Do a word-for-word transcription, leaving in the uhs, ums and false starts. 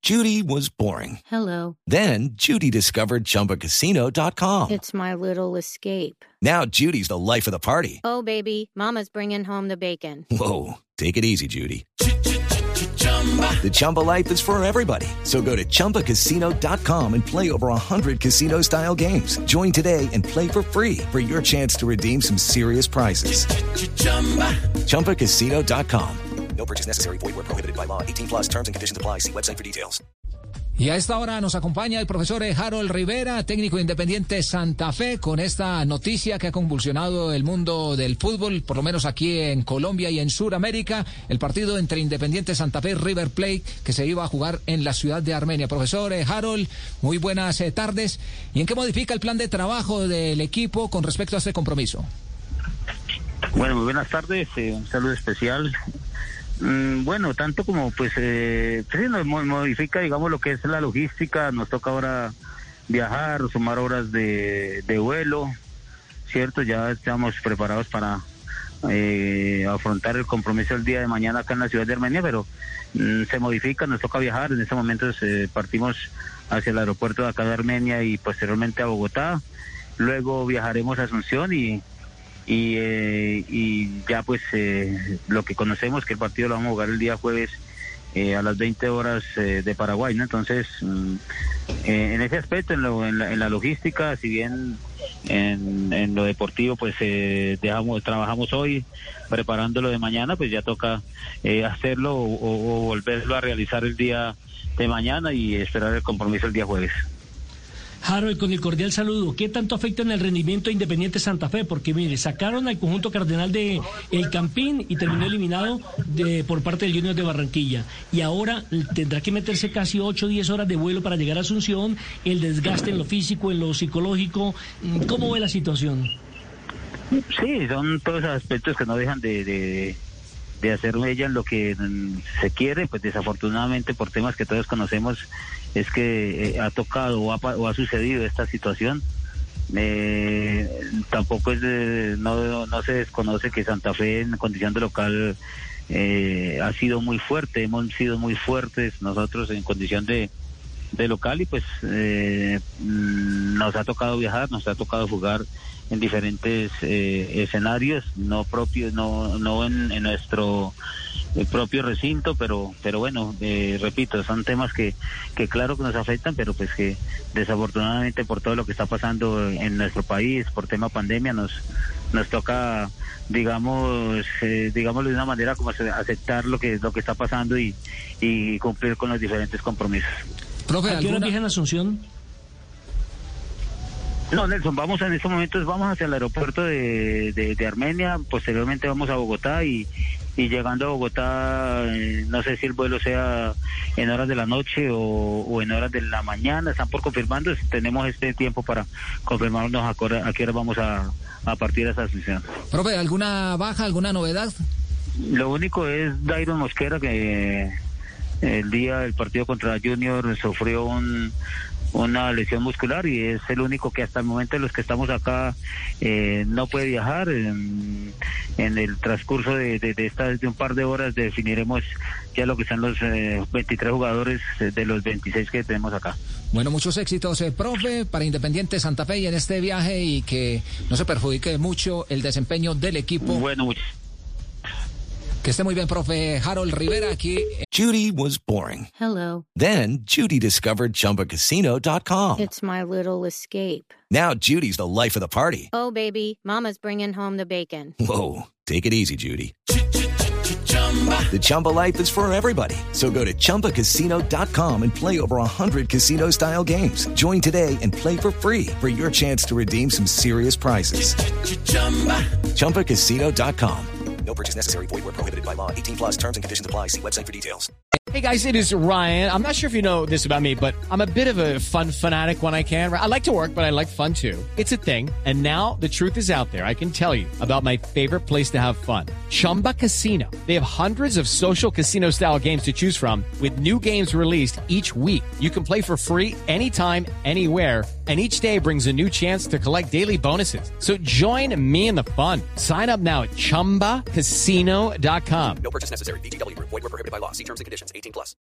Judy was boring. Hello. Then Judy discovered Chumba Casino dot com. It's my little escape. Now Judy's the life of the party. Oh, baby, mama's bringing home the bacon. Whoa, take it easy, Judy. The Chumba life is for everybody. So go to Chumba Casino dot com and play over one hundred casino-style games. Join today and play for free for your chance to redeem some serious prizes. Chumba Casino dot com. No purchase necessary. Void where prohibited by law. eighteen plus terms and conditions apply. See website for details. Y a esta hora nos acompaña el profesor Harold Rivera, técnico Independiente Santa Fe, con esta noticia que ha convulsionado el mundo del fútbol, por lo menos aquí en Colombia y en Sudamérica, el partido entre Independiente Santa Fe y River Plate, que se iba a jugar en la ciudad de Armenia. Profesor Harold, muy buenas eh, tardes. ¿Y en qué modifica el plan de trabajo del equipo con respecto a este compromiso? Bueno, muy buenas tardes, eh, un saludo especial. Mm, bueno, tanto como pues, eh, sí, nos modifica, digamos, lo que es la logística. Nos toca ahora viajar, sumar horas de, de vuelo, ¿cierto? Ya estamos preparados para eh, afrontar el compromiso el día de mañana acá en la ciudad de Armenia, pero mm, se modifica, nos toca viajar. En este momento eh, partimos hacia el aeropuerto de acá de Armenia y posteriormente a Bogotá. Luego viajaremos a Asunción y Y, eh, y ya pues eh, lo que conocemos que el partido lo vamos a jugar el día jueves eh, a las veinte horas eh, de Paraguay, ¿no? Entonces mm, eh, en ese aspecto, en, lo, en, la, en la logística, si bien en, en lo deportivo pues eh, dejamos, trabajamos hoy preparando lo de mañana, pues ya toca eh, hacerlo o, o, o volverlo a realizar el día de mañana y esperar el compromiso el día jueves. Harold, con el cordial saludo, ¿qué tanto afecta en el rendimiento de Independiente Santa Fe? Porque mire, sacaron al conjunto cardenal de El Campín y terminó eliminado de, por parte del Junior de Barranquilla. Y ahora tendrá que meterse casi ocho o diez horas de vuelo para llegar a Asunción, el desgaste en lo físico, en lo psicológico. ¿Cómo ve la situación? Sí, son todos esos aspectos que no dejan de... de... de hacer ella en lo que se quiere. Pues desafortunadamente por temas que todos conocemos es que eh, ha tocado o ha, o ha sucedido esta situación. Eh, tampoco es de, no, no se desconoce que Santa Fe en condición de local eh, ha sido muy fuerte, hemos sido muy fuertes nosotros en condición de, de local y pues eh, nos ha tocado viajar, nos ha tocado jugar en diferentes eh, escenarios, no propios, no no en, en nuestro eh, propio recinto, pero pero bueno, eh, repito, son temas que que claro que nos afectan, pero pues que desafortunadamente por todo lo que está pasando en nuestro país, por tema pandemia, nos nos toca, digamos, eh, digámoslo de una manera como aceptar lo que lo que está pasando y y cumplir con los diferentes compromisos. Profe, ¿a qué hora viajan a Asunción? No, Nelson, vamos en estos momentos, vamos hacia el aeropuerto de, de, de Armenia, posteriormente vamos a Bogotá y, y llegando a Bogotá, eh, no sé si el vuelo sea en horas de la noche o, o en horas de la mañana, están por confirmando, tenemos este tiempo para confirmarnos a, a qué hora vamos a, a partir de esa sesión. Profe, ¿alguna baja, alguna novedad? Lo único es Dairon Mosquera, que el día del partido contra Junior sufrió un... una lesión muscular y es el único que hasta el momento de los que estamos acá eh, no puede viajar. En, en el transcurso de, de, de estas de un par de horas definiremos ya lo que son los eh, veintitrés jugadores de los veintiséis que tenemos acá. Bueno, muchos éxitos, eh, profe, para Independiente Santa Fe y en este viaje y que no se perjudique mucho el desempeño del equipo. Bueno, mucho. Que esté muy bien, profe Harold Rivera, aquí. Judy was boring. Hello. Then Judy discovered Chumba Casino dot com. It's my little escape. Now Judy's the life of the party. Oh, baby, mama's bringing home the bacon. Whoa, take it easy, Judy. The Chumba life is for everybody. So go to Chumba Casino dot com and play over one hundred casino-style games. Join today and play for free for your chance to redeem some serious prizes. Chumba Casino dot com. No purchase necessary. Void where prohibited by law. eighteen plus terms and conditions apply. See website for details. Hey guys, it is Ryan. I'm not sure if you know this about me, but I'm a bit of a fun fanatic when I can. I like to work, but I like fun too. It's a thing. And now the truth is out there. I can tell you about my favorite place to have fun. Chumba Casino. They have hundreds of social casino style games to choose from with new games released each week. You can play for free anytime, anywhere. And each day brings a new chance to collect daily bonuses. So join me in the fun. Sign up now at Chumba Casino dot com. No purchase necessary. V G W Group. Void where prohibited by law. See terms and conditions. eighteen plus.